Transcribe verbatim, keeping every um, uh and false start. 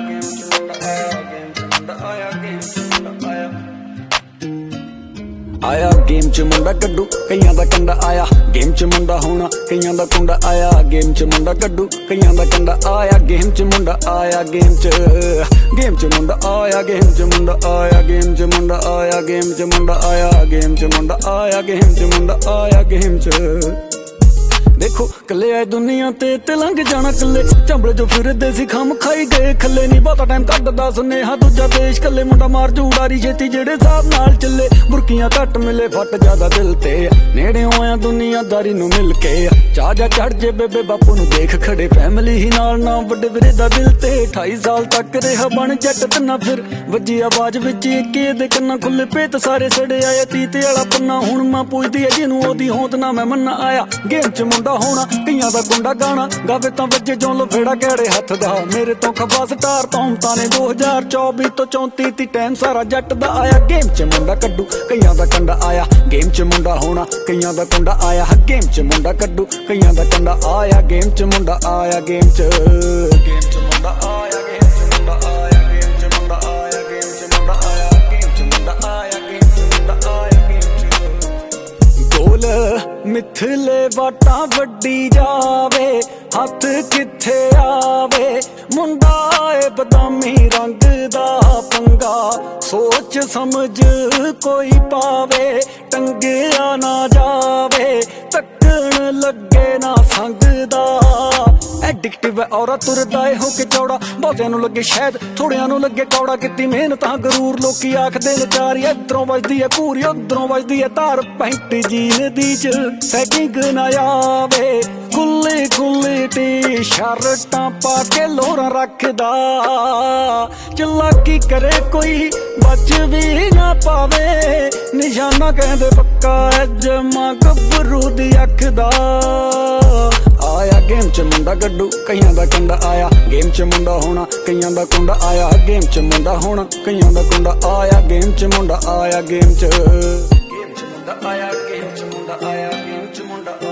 आया गेम च मुंडा कड्डू कईयां दा कंडा आया गेम च मुंडा होना कईयां दा कुंडा आया गेम च मुंडा कड्डू कईयां दा कंडा आया गेम च मुंडा आया गेम च गेम च मुंडा आया गेम च मुंडा आया गेम च मुंडा आया गेम च मुंडा आया गेम च मुंडा आया गेम च मुंडा आया गेम च देखो कले आए दुनिया ते ते लंघ जाना कले चंबड़े जो फिरदे सी खम खाई गए खले नहीं बहुता टाइम कड्डदा सुनेहा दूजा देश कले मुंडा मार जू उड़ारी छेती जेड़े हिसाब नाल चले बुरकियां घट मिले फट ज्यादा दिल ते नेड़े आया दुनियादारी नू मिल के चाह जा चढ़ जे बेबे बापू नू देख खड़े फैमिली ही नाल ना वड्डे वीरे दा दिल ते अठाई साल तक रेहा बन जट ते ना फिर वजी आवाज विच इक्के दे कन्ना खुले पेत सारे सड़े आए तीते वाला पन्ना हुण मां पुछदी है जिनू ओदी होंद ना मैं मन्ना आया गेम च मुंडा होना कईयां दा गुंडा गाना गावे तां वजे जो लफेड़ा गहरे हथ दा मेरे तो खबा स्टार तौमतां ने दो हज़ार चौबीस तो चौंती ती टाइम सारा जट दा आया गेम च मुंडा कड्डू कईयां दा कंडा आया गेम च मुंडा होना कईयां दा कुंडा आया गेम च मुंडा कड्डू कईयां दा कंडा आया गेम च मुंडा आया गेम च गेम च मुंडा आया गेम च मुंडा आया गेम च मुंडा आया गेम च मुंडा आया गेम च मुंडा आया गेम च मुंडा आया गेम च गोल मिथले वाटा वड्डी जावे हथ किथे आवे मुंडा ए बदामी रंग दा पंगा सोच समझ कोई पावे टंगिया ना जावे तक्कण लगे ना संगदा एडिक्टिव है औरा तुरदा ए होके चौड़ा बहुतियां नू लगे शायद थोड़ियां नू लगे कौड़ा किती मेहनत हां गरूर लोकी आखदे ने चारी इधरों वजदी है पूरी उधरों वजदी है तार पैंट जीन दी च सैटिंग ना आवे खुली खुली टी शर्टां पा के लोरा रखदा चलाकी करे कोई बच भी ना पावे निशाना कहंदे पक्का है जमा गबरू दी अख दा आया गेम च मुंडा गड्डू कईयां दा कंडा आया गेम च मुंडा होना कईयां दा कुंडा आया गेम च मुंडा होना कईयां दा कुंडा आया गेम च मुंडा आया गेम च गेम च मुंडा आया गेम च मुंडा आया गेम च मुंडा